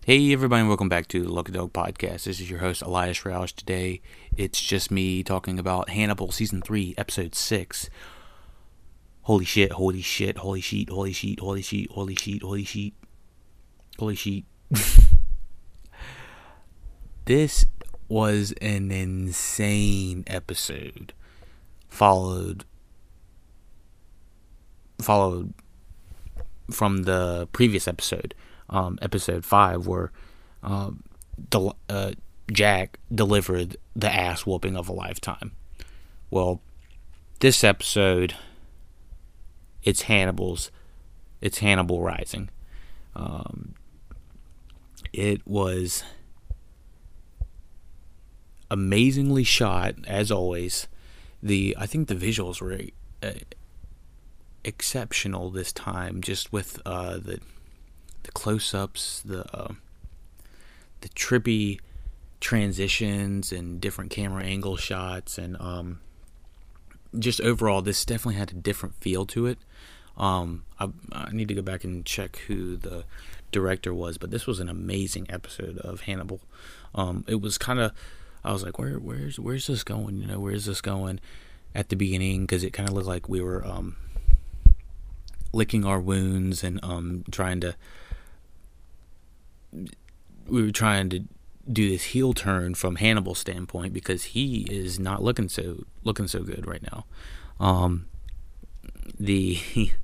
Hey everybody, and welcome back to the Lucky Dog Podcast. This is your host Elias Roush. Today, it's just me talking about Hannibal Season 3, Episode 6. Holy shit, holy shit, holy sheet, holy sheet, holy sheet, holy sheet, holy sheet, holy sheet. This was an insane episode. Followed from the previous episode. Episode 5, where Jack delivered the ass whooping of a lifetime. Well, this episode, it's Hannibal Rising. It was amazingly shot, as always. I think the visuals were exceptional this time, just with the close-ups, the trippy transitions and different camera angle shots, and just overall, this definitely had a different feel to it. I need to go back and check who the director was, but this was an amazing episode of Hannibal. It was kind of, I was like, where's this going? Where's this going at the beginning? Because it kind of looked like we were licking our wounds and trying to do this heel turn from Hannibal's standpoint, because he is not looking so good right now. The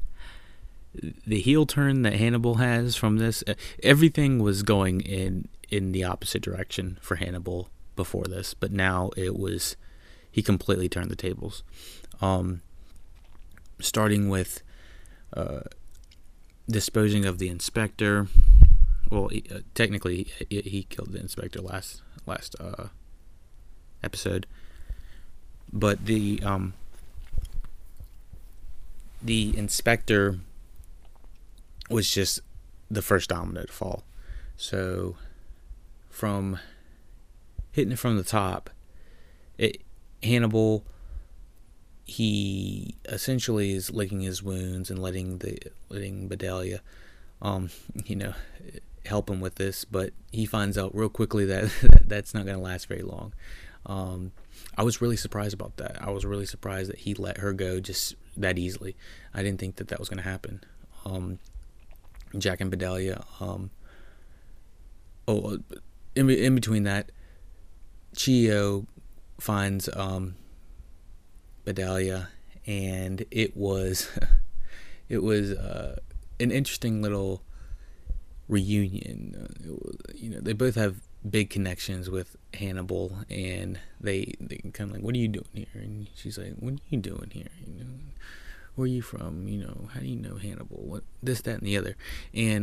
heel turn that Hannibal has from this, everything was going in the opposite direction for Hannibal before this, but now he completely turned the tables. Starting with disposing of the inspector. Well, technically, he killed the inspector last episode, but the inspector was just the first domino to fall. So, from hitting it from the top, Hannibal, he essentially is licking his wounds and letting Bedelia, help him with this, but he finds out real quickly that that's not going to last very long. I was really surprised about that. I was really surprised that he let her go just that easily. I didn't think that was going to happen. Jack and Bedelia. In between that, Chio finds Bedelia, and it was an interesting little reunion. They both have big connections with Hannibal, and they kind of like, what are you doing here? And she's like, what are you doing here? Where are you from? How do you know Hannibal? What, this, that, and the other. And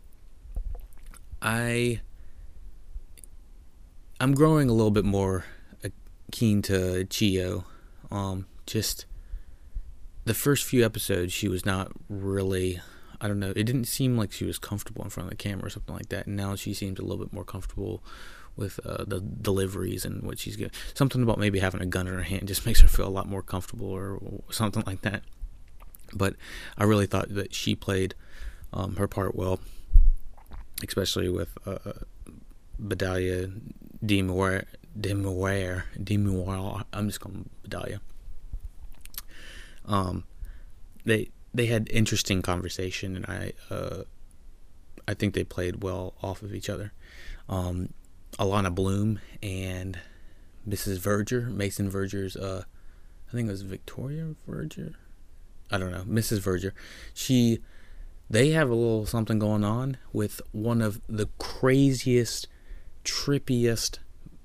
I'm growing a little bit more keen to Chio. Just the first few episodes, she was not really, I don't know, it didn't seem like she was comfortable in front of the camera or something like that. And now she seems a little bit more comfortable with the deliveries and what she's getting. Something about maybe having a gun in her hand just makes her feel a lot more comfortable, or something like that. But I really thought that she played her part well, especially with Bedelia Demoire. I'm just calling Bedelia. They had interesting conversation, and I think they played well off of each other. Alana Bloom and Mrs. Verger, Mason Verger's, I think it was Victoria Verger. I don't know, Mrs. Verger. They have a little something going on with one of the craziest, trippiest,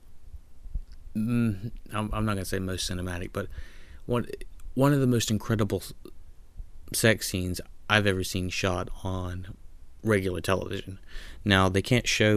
I'm not going to say most cinematic, but one of the most incredible sex scenes I've ever seen shot on regular television. Now, they can't show,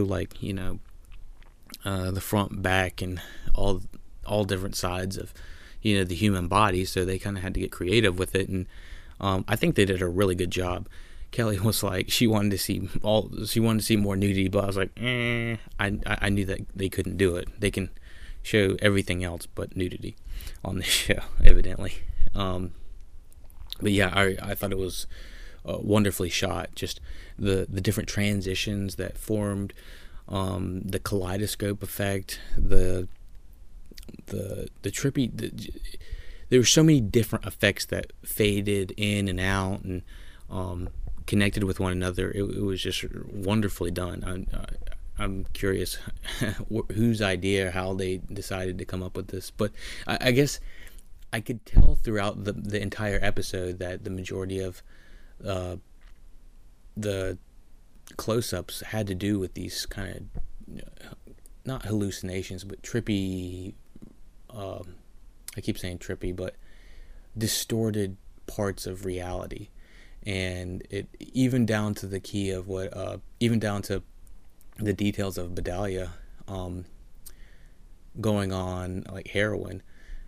the front, back, and all different sides of, the human body, so they kind of had to get creative with it, and I think they did a really good job. Kelly was like, she wanted to see more nudity, but I was like, I knew that they couldn't do it. They can show everything else but nudity on this show, evidently. But yeah, I thought it was wonderfully shot. Just the different transitions that formed, the kaleidoscope effect, the trippy. There were so many different effects that faded in and out and connected with one another. It was just wonderfully done. I'm curious whose idea, how they decided to come up with this. But I guess I could tell throughout the entire episode that the majority of the close-ups had to do with these kind of, not hallucinations, but trippy, I keep saying trippy, but distorted parts of reality. And it even down to the key of even down to the details of Bedalia going on like heroin.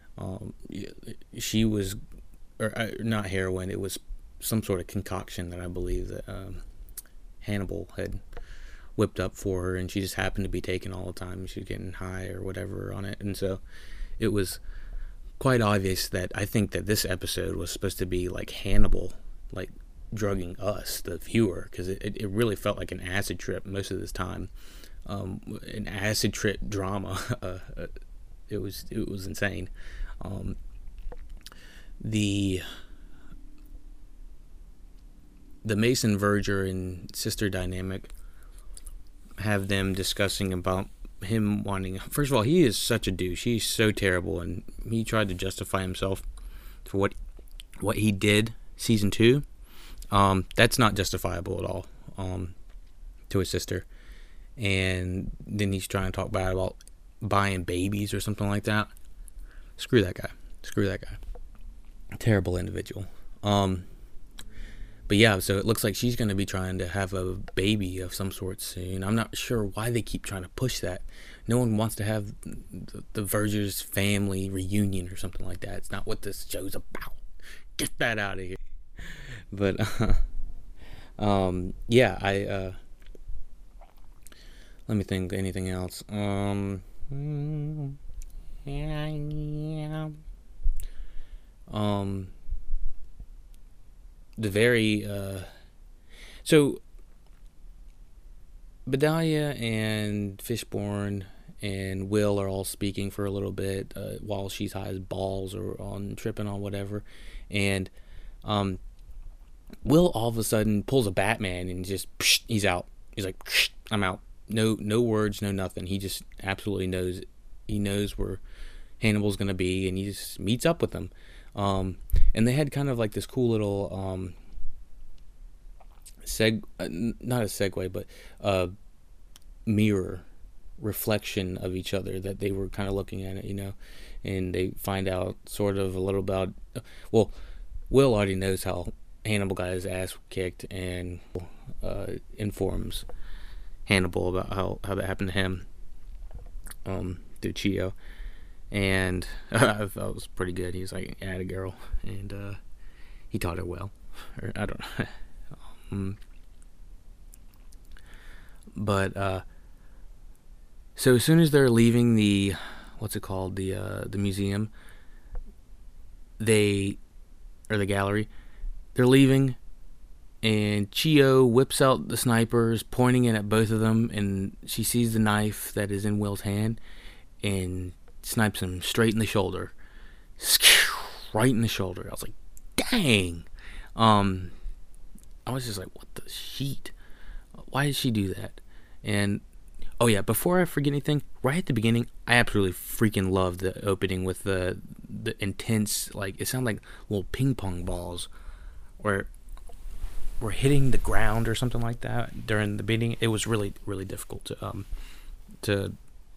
She was, or not heroin, it was some sort of concoction that I believe that Hannibal had whipped up for her, and she just happened to be taking all the time. She was getting high or whatever on it, and so it was quite obvious that I think that this episode was supposed to be like Hannibal, like drugging us, the viewer, because it really felt like an acid trip most of this time, an acid trip drama. It was insane. The Mason Verger and sister dynamic have them discussing about him wanting. First of all, he is such a douche. He's so terrible, and he tried to justify himself for what he did season 2. That's not justifiable at all to his sister. And then he's trying to talk bad about buying babies or something like that. Screw that guy. Terrible individual. But yeah, so it looks like she's going to be trying to have a baby of some sort soon. I'm not sure why they keep trying to push that. No one wants to have the Verger's family reunion or something like that. It's not what this show's about. Get that out of here. But yeah, let me think. Anything else? The very so Bedalia and Fishburne and Will are all speaking for a little bit while she's high as balls or on tripping on whatever, and Will all of a sudden pulls a Batman and just he's out. He's like, I'm out. No words, no nothing. He just absolutely knows. He knows where Hannibal's gonna be, and he just meets up with them. And they had kind of like this cool little not a segue, but mirror reflection of each other that they were kind of looking at it, and they find out sort of a little about. Well, Will already knows how Hannibal got his ass kicked, and informs Hannibal about how that happened to him through Chio. And I thought it was pretty good. He's like, I had a girl, and he taught her well. Or, I don't know. But so as soon as they're leaving the the museum, or the gallery, they're leaving, and Chio whips out the snipers, pointing it at both of them, and she sees the knife that is in Will's hand, and snipes him straight in the shoulder. Right in the shoulder. I was like, dang. I was just like, what the shit? Why did she do that? And oh yeah, before I forget anything, right at the beginning, I absolutely freaking loved the opening with the intense, like, it sounded like little ping pong balls where we're hitting the ground or something like that during the beating. It was really, really difficult to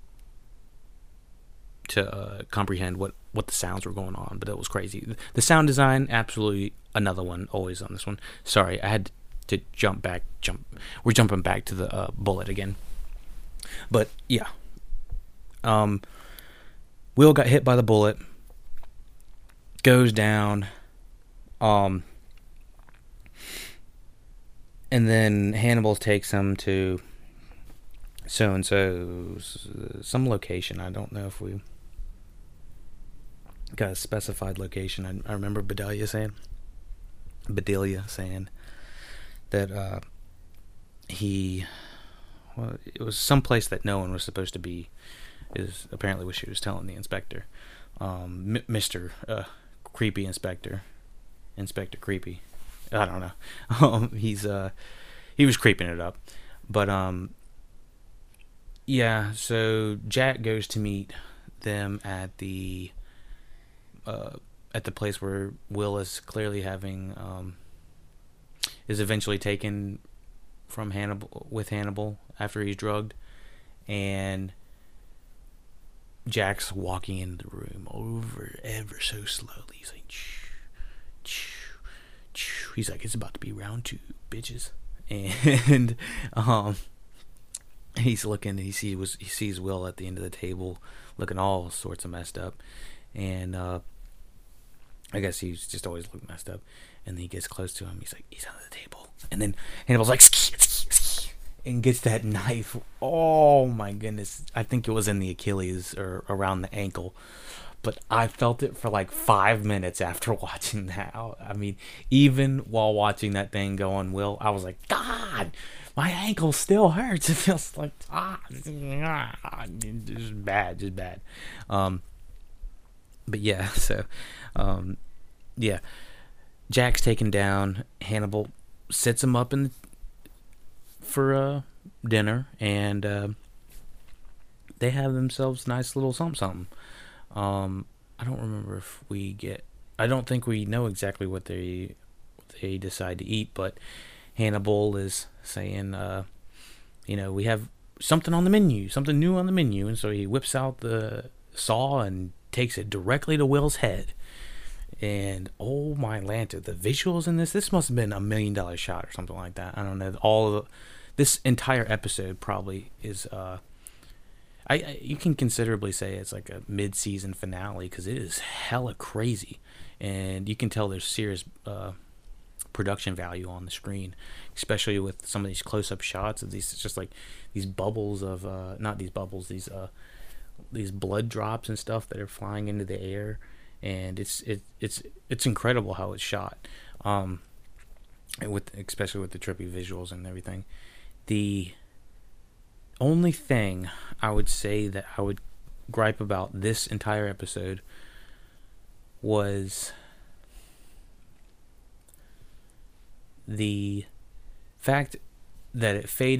comprehend what the sounds were going on, but it was crazy. The sound design, absolutely another one, always on this one. Sorry, I had to jump. We're jumping back to the bullet again. But yeah, Will got hit by the bullet, goes down, and then Hannibal takes him to so-and-so, some location. I don't know if we got a specified location. I remember Bedelia saying, that it was someplace that no one was supposed to be, is apparently what she was telling the inspector. Mr. Creepy Inspector Creepy. I don't know. He was creeping it up. But yeah, so Jack goes to meet them at the place where Will is clearly having is eventually taken from Hannibal after he's drugged, and Jack's walking into the room ever so slowly. He's like, he's like, it's about to be round 2, bitches. And he's looking. He sees Will at the end of the table, looking all sorts of messed up, and I guess he's just always looked messed up. And then he gets close to him. He's like, he's under the table, and then Hannibal's like, and gets that knife. Oh my goodness! I think it was in the Achilles or around the ankle. But I felt it for like 5 minutes after watching that. I mean, even while watching that thing go on Will, I was like, God, my ankle still hurts. It feels like, just bad. But yeah, so, yeah. Jack's taken down. Hannibal sets him up for dinner, and they have themselves a nice little something. I don't remember if I don't think we know exactly what they decide to eat, but Hannibal is saying, we have something on the menu, something new on the menu, and so he whips out the saw and takes it directly to Will's head. And oh my lanta, the visuals in this must have been $1 million shot or something like that. I don't know. This entire episode probably is you can considerably say it's like a mid-season finale, because it is hella crazy, and you can tell there's serious production value on the screen, especially with some of these close-up shots of these, just like these bubbles of not these bubbles, these blood drops and stuff that are flying into the air, and it's incredible how it's shot, especially with the trippy visuals and everything. The only thing I would say that I would gripe about this entire episode was the fact that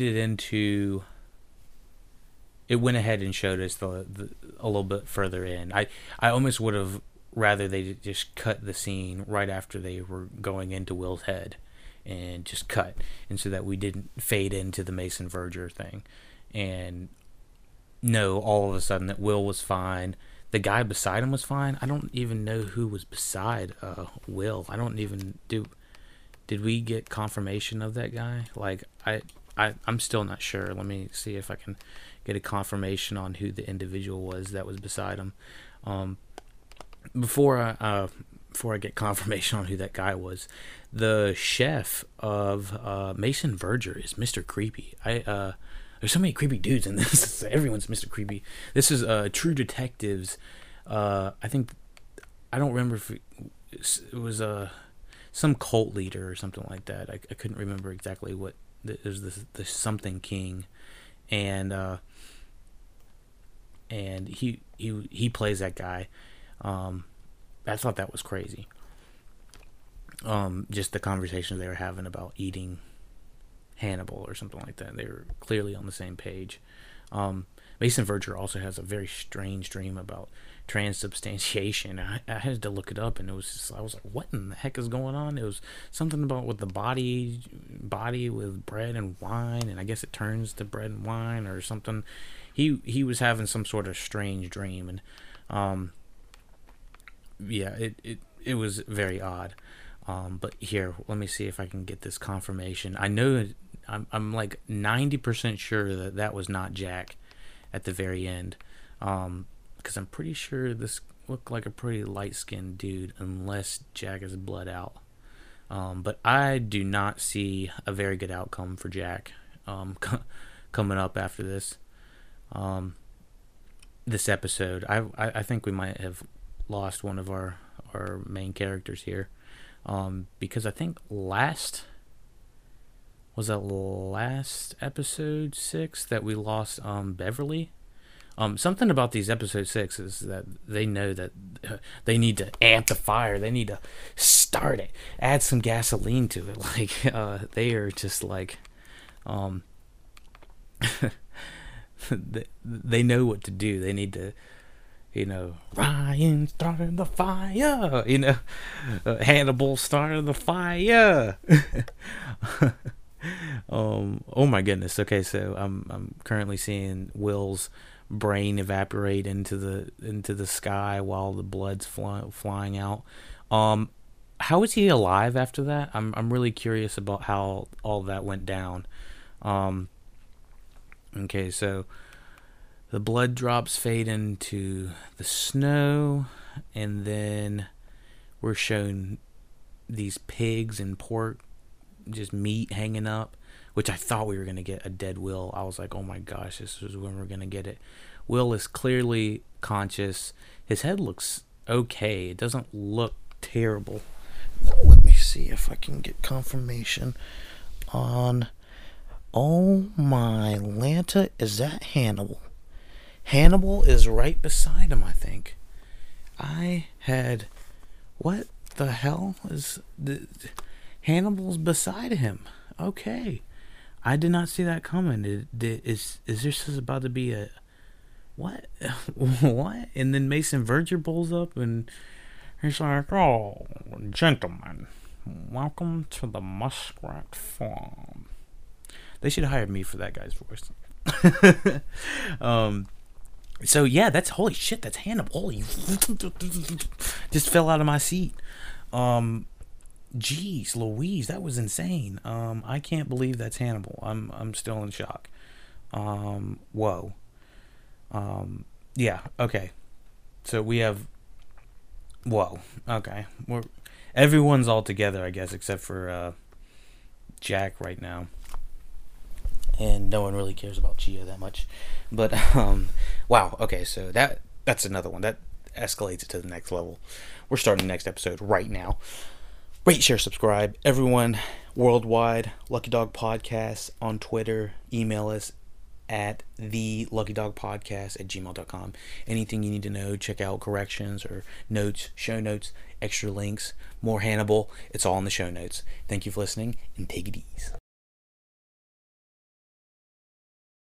it went ahead and showed us a little bit further in. I almost would have rather they just cut the scene right after they were going into Will's head and just cut, and so that we didn't fade into the Mason Verger thing and know all of a sudden that Will was fine. The guy beside him was fine. I don't even know who was beside Will. I don't even did we get confirmation of that guy? Like I'm still not sure. Let me see if I can get a confirmation on who the individual was that was beside him. Before I get confirmation on who that guy was, the chef of Mason Verger is Mr. Creepy. There's so many creepy dudes in this. Everyone's Mr. Creepy. This is True Detectives. I don't remember if it was some cult leader or something like that. I couldn't remember exactly what. It was the something king, and he plays that guy. I thought that was crazy. Just the conversations they were having about eating Hannibal or something like that. They were clearly on the same page. Mason Verger also has a very strange dream about transubstantiation. I had to look it up, and I was like, what in the heck is going on? It was something about with the body with bread and wine, and I guess it turns to bread and wine or something. He was having some sort of strange dream, and yeah, it was very odd. But here, let me see if I can get this confirmation. I know I'm like 90% sure that was not Jack at the very end, because I'm pretty sure this looked like a pretty light-skinned dude, unless Jack is bled out. But I do not see a very good outcome for Jack coming up after this episode. I think we might have lost one of our main characters here, because I think last was that last episode 6 that we lost Beverly? Something about these episode 6 is that they know that they need to amp the fire. They need to start it, add some gasoline to it. Like they are just like, they know what to do. They need to, Ryan started the fire. Hannibal started the fire. Oh my goodness. Okay, so I'm currently seeing Will's brain evaporate into the sky while the blood's flying out. How is he alive after that? I'm really curious about how all that went down. Okay, so the blood drops fade into the snow, and then we're shown these pigs and pork, just meat hanging up, which I thought we were going to get a dead Will. I was like, oh my gosh, this is when we're going to get it. Will is clearly conscious. His head looks okay. It doesn't look terrible. Now, let me see if I can get confirmation on... Oh my Lanta, is that Hannibal? Hannibal is right beside him, I think. What the hell is Hannibal's beside him? Okay, I did not see that coming. Is this about to be a what? What? And then Mason Verger pulls up and he's like, "Oh, gentlemen, welcome to the Muskrat Farm." They should have hired me for that guy's voice. So yeah, that's holy shit. That's Hannibal. Holy, just fell out of my seat. Jeez, Louise, that was insane. I can't believe that's Hannibal. I'm still in shock. Whoa. Yeah. Okay. So we have. Whoa. Okay. Everyone's all together, I guess, except for Jack right now. And no one really cares about Chia that much. But, wow, okay, so that's another one. That escalates it to the next level. We're starting the next episode right now. Rate, share, subscribe. Everyone worldwide, Lucky Dog Podcast on Twitter. Email us at theluckydogpodcast@gmail.com. Anything you need to know, check out corrections or notes, show notes, extra links, more Hannibal. It's all in the show notes. Thank you for listening, and take it easy.